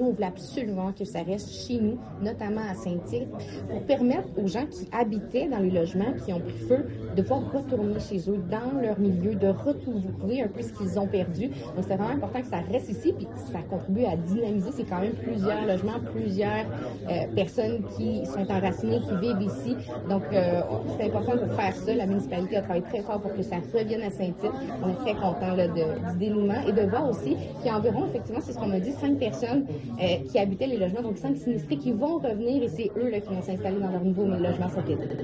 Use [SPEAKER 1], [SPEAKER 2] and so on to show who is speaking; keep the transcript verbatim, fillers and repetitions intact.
[SPEAKER 1] nous, on voulait absolument que ça reste chez nous, notamment à Saint-Tite, pour permettre aux gens qui habitaient dans les logements qui ont pris feu de pouvoir retourner chez eux, dans leur milieu, de retrouver un peu ce qu'ils ont perdu. Donc, c'est vraiment important que ça reste ici, puis ça contribue à dynamiser. C'est quand même plusieurs logements, plusieurs euh, personnes qui sont enracinées, qui vivent ici. Donc, euh, c'est important de faire ça. La municipalité a travaillé très fort pour que ça revienne à Saint-Tite. On est très contents là, de, du dénouement et de voir aussi qu'il y a environ, effectivement, c'est ce qu'on m'a dit, cinq personnes euh, qui habitaient les logements, donc cinq sinistrés qui vont revenir et c'est eux là, qui vont s'installer dans leur nouveau logement cet été.